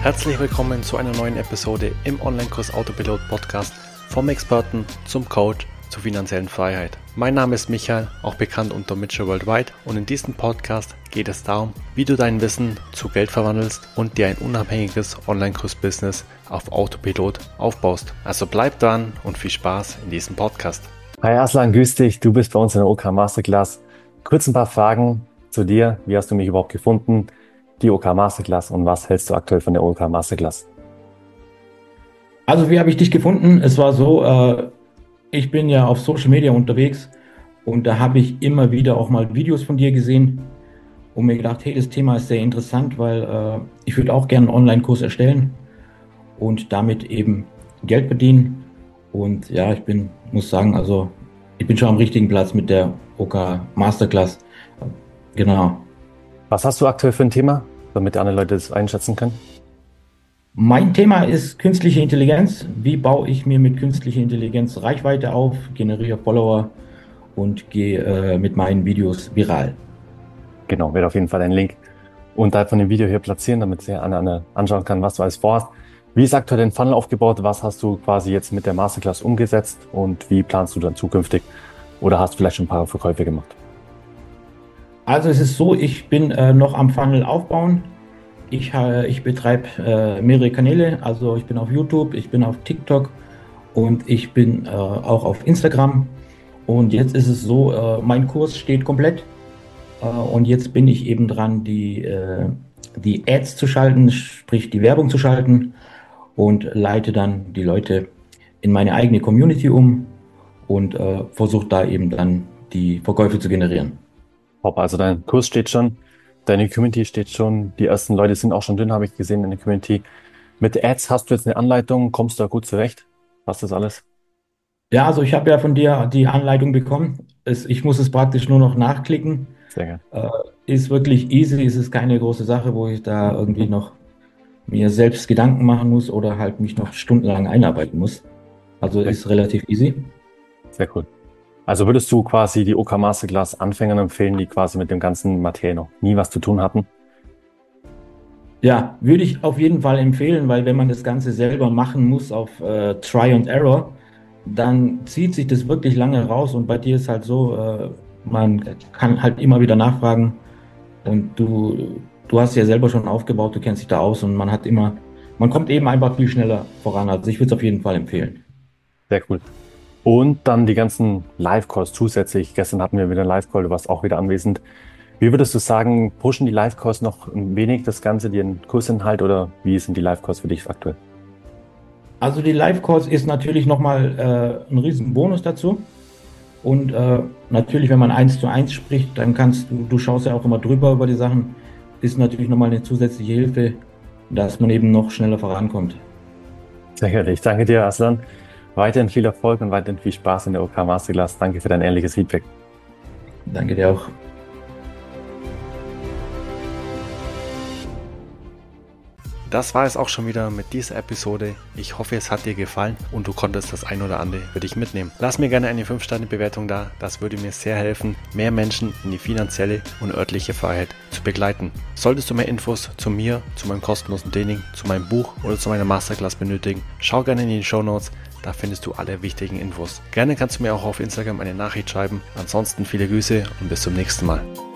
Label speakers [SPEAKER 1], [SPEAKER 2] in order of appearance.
[SPEAKER 1] Herzlich willkommen zu einer neuen Episode im Online-Kurs Autopilot Podcast vom Experten zum Coach zur finanziellen Freiheit. Mein Name ist Michael, auch bekannt unter Mitchell Worldwide, und in diesem Podcast geht es darum, wie du dein Wissen zu Geld verwandelst und dir ein unabhängiges Online-Kurs-Business auf Autopilot aufbaust. Also bleib dran und viel Spaß in diesem Podcast.
[SPEAKER 2] Hi Aslan, grüß dich. Du bist bei uns in der OK Masterclass. Kurz ein paar Fragen zu dir. Wie hast du mich überhaupt gefunden? Die OK Masterclass, und was hältst du aktuell von der OK Masterclass?
[SPEAKER 3] Also wie habe ich dich gefunden? Es war so, ich bin ja auf Social Media unterwegs und da habe ich immer wieder auch mal Videos von dir gesehen und mir gedacht, hey, das Thema ist sehr interessant, weil ich würde auch gerne einen Online-Kurs erstellen und damit eben Geld verdienen. Und ja, muss sagen, also ich bin schon am richtigen Platz mit der OK Masterclass. Genau.
[SPEAKER 2] Was hast du aktuell für ein Thema, damit andere Leute das einschätzen können?
[SPEAKER 3] Mein Thema ist künstliche Intelligenz. Wie baue ich mir mit künstlicher Intelligenz Reichweite auf, generiere Follower und gehe mit meinen Videos viral.
[SPEAKER 2] Genau, werde auf jeden Fall einen Link unterhalb von dem Video hier platzieren, damit sich einer anschauen kann, was du alles vorhast. Wie ist aktuell dein Funnel aufgebaut? Was hast du quasi jetzt mit der Masterclass umgesetzt und wie planst du dann zukünftig? Oder hast du vielleicht schon ein paar Verkäufe gemacht?
[SPEAKER 3] Also es ist so, ich bin noch am Funnel aufbauen. Ich betreibe mehrere Kanäle, also ich bin auf YouTube, ich bin auf TikTok und ich bin auch auf Instagram. Und jetzt ist es so, mein Kurs steht komplett und jetzt bin ich eben dran, die Ads zu schalten, sprich die Werbung zu schalten, und leite dann die Leute in meine eigene Community um und versuche da eben dann die Verkäufe zu generieren.
[SPEAKER 2] Top, also dein Kurs steht schon. Deine Community steht schon, die ersten Leute sind auch schon drin, habe ich gesehen in der Community. Mit Ads hast du jetzt eine Anleitung, kommst du da gut zurecht? Passt das alles?
[SPEAKER 3] Ja, also ich habe ja von dir die Anleitung bekommen. Ich muss es praktisch nur noch nachklicken.
[SPEAKER 2] Sehr gerne.
[SPEAKER 3] Ist wirklich easy, es ist keine große Sache, wo ich da irgendwie noch mir selbst Gedanken machen muss oder halt mich noch stundenlang einarbeiten muss. Also ist relativ easy.
[SPEAKER 2] Sehr cool. Also würdest du quasi die OK Masterclass Anfängern empfehlen, die quasi mit dem ganzen Materie noch nie was zu tun hatten?
[SPEAKER 3] Ja, würde ich auf jeden Fall empfehlen, weil wenn man das Ganze selber machen muss auf Try and Error, dann zieht sich das wirklich lange raus, und bei dir ist halt so, man kann halt immer wieder nachfragen und du hast ja selber schon aufgebaut, du kennst dich da aus und man kommt eben einfach viel schneller voran. Also ich würde es auf jeden Fall empfehlen.
[SPEAKER 2] Sehr cool. Und dann die ganzen Live-Calls zusätzlich. Gestern hatten wir wieder einen Live-Call, du warst auch wieder anwesend. Wie würdest du sagen, pushen die Live-Calls noch ein wenig das Ganze, den Kursinhalt, oder wie sind die Live-Calls für dich aktuell?
[SPEAKER 3] Also die Live-Calls ist natürlich nochmal ein riesen Bonus dazu. Und natürlich, wenn man 1:1 spricht, dann du schaust ja auch immer drüber über die Sachen, ist natürlich nochmal eine zusätzliche Hilfe, dass man eben noch schneller vorankommt.
[SPEAKER 2] Sehr gerne. Ich danke dir, Aslan. Weiterhin viel Erfolg und weiterhin viel Spaß in der OK Masterclass. Danke für dein ehrliches Feedback.
[SPEAKER 3] Danke dir auch.
[SPEAKER 1] Das war es auch schon wieder mit dieser Episode. Ich hoffe, es hat dir gefallen und du konntest das ein oder andere für dich mitnehmen. Lass mir gerne eine 5-Sterne-Bewertung da. Das würde mir sehr helfen, mehr Menschen in die finanzielle und örtliche Freiheit zu begleiten. Solltest du mehr Infos zu mir, zu meinem kostenlosen Training, zu meinem Buch oder zu meiner Masterclass benötigen, schau gerne in die Shownotes. Da findest du alle wichtigen Infos. Gerne kannst du mir auch auf Instagram eine Nachricht schreiben. Ansonsten viele Grüße und bis zum nächsten Mal.